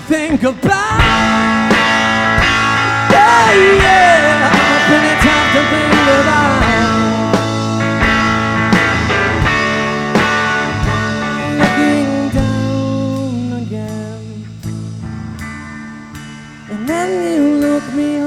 think about. Yeah, yeah, plenty of time to think about. Looking down again, and then you look me